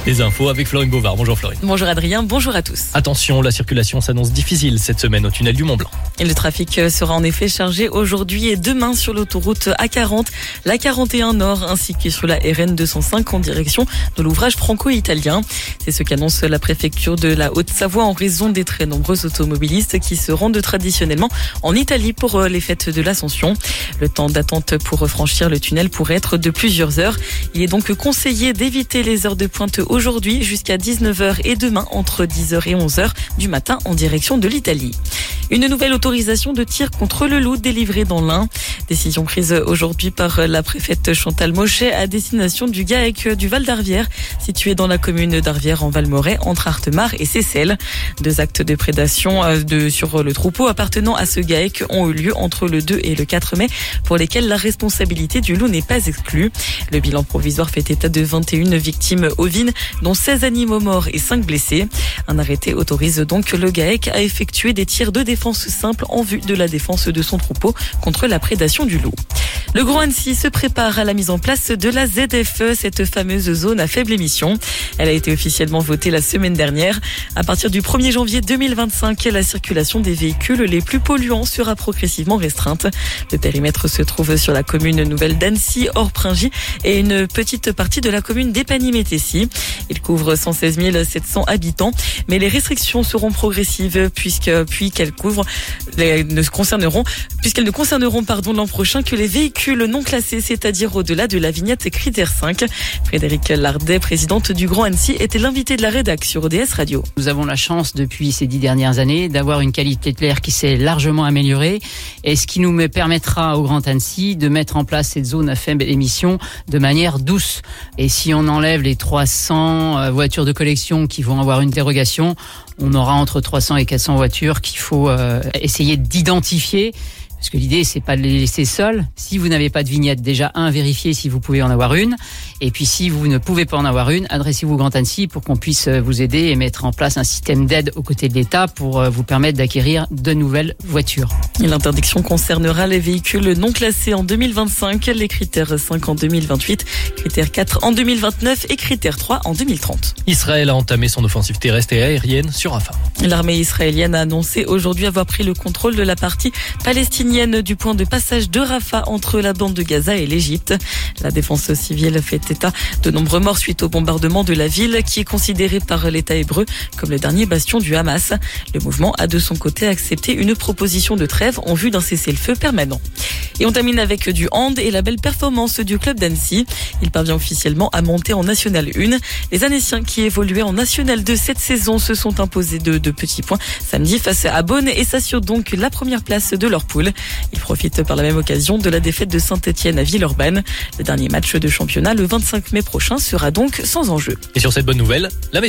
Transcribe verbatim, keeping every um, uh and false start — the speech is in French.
Les infos avec Florine Bovard. Bonjour Florine. Bonjour Adrien, bonjour à tous. Attention, la circulation s'annonce difficile cette semaine au tunnel du Mont-Blanc. Et le trafic sera en effet chargé aujourd'hui et demain sur l'autoroute A quarante, la quarante et un Nord ainsi que sur la R N deux cent cinq en direction de l'ouvrage franco-italien. C'est ce qu'annonce la préfecture de la Haute-Savoie en raison des très nombreux automobilistes qui se rendent traditionnellement en Italie pour les fêtes de l'Ascension. Le temps d'attente pour franchir le tunnel pourrait être de plusieurs heures. Il est donc conseillé d'éviter les heures de pointe aujourd'hui jusqu'à dix-neuf heures et demain entre dix heures et onze heures du matin en direction de l'Italie. Une nouvelle autorisation de tir contre le loup délivrée dans l'Ain. Décision prise aujourd'hui par la préfète Chantal Mochet à destination du GAEC du Val d'Arvière, situé dans la commune d'Arvière en Valmorais, entre Artemare et Seyssel. Deux actes de prédation de, sur le troupeau appartenant à ce GAEC ont eu lieu entre le deux et le quatre mai, pour lesquels la responsabilité du loup n'est pas exclue. Le bilan provisoire fait état de vingt et une victimes ovines, dont seize animaux morts et cinq blessés. Un arrêté autorise donc le GAEC à effectuer des tirs de défense simple en vue de la défense de son troupeau contre la prédation du loup. Le Grand Annecy se prépare à la mise en place de la Z F E, cette fameuse zone à faible émission. Elle a été officiellement votée la semaine dernière. À partir du premier janvier deux mille vingt-cinq, la circulation des véhicules les plus polluants sera progressivement restreinte. Le périmètre se trouve sur la commune nouvelle d'Annecy, hors Pringy, et une petite partie de la commune d'Épagny-Métessy. Il couvre cent seize mille sept cents habitants, mais les restrictions seront progressives puisque puis qu'elles couvrent les, ne concerneront puisqu'elles ne concerneront pardon l'an prochain que les véhicules non classés, c'est-à-dire au-delà de la vignette critère cinq. Frédéric Lardet, présidente du Grand Annecy, était l'invité de la rédac sur O D S Radio. Nous avons la chance depuis ces dix dernières années d'avoir une qualité de l'air qui s'est largement améliorée, et ce qui nous permettra au Grand Annecy de mettre en place cette zone à faible émission de manière douce. Et si on enlève les trois cents voitures de collection qui vont avoir une dérogation, on aura entre trois cents et quatre cents voitures qu'il faut euh, essayer d'identifier. Parce que l'idée, c'est pas de les laisser seuls. Si vous n'avez pas de vignette, déjà, un, vérifiez si vous pouvez en avoir une. Et puis, si vous ne pouvez pas en avoir une, adressez-vous au Grand Annecy pour qu'on puisse vous aider et mettre en place un système d'aide aux côtés de l'État pour vous permettre d'acquérir de nouvelles voitures. L'interdiction concernera les véhicules non classés en deux mille vingt-cinq, les critères cinq en deux mille vingt-huit, critères quatre en deux mille vingt-neuf et critères trois en deux mille trente. Israël a entamé son offensive terrestre et aérienne sur Rafah. L'armée israélienne a annoncé aujourd'hui avoir pris le contrôle de la partie palestinienne du point de passage de Rafah entre la bande de Gaza et l'Égypte. La défense civile fait état de nombreux morts suite au bombardement de la ville qui est considérée par l'État hébreu comme le dernier bastion du Hamas. Le mouvement a de son côté accepté une proposition de trêve en vue d'un cessez-le-feu permanent. Et on termine avec du hand et la belle performance du club d'Annecy. Il parvient officiellement à monter en National un. Les Annéciens qui évoluaient en National deux cette saison se sont imposés de deux petits points samedi face à Beaune et s'assurent donc la première place de leur poule. Ils profitent par la même occasion de la défaite de Saint-Etienne à Villeurbanne. Le dernier match de championnat le vingt-cinq mai prochain sera donc sans enjeu. Et sur cette bonne nouvelle, la météo.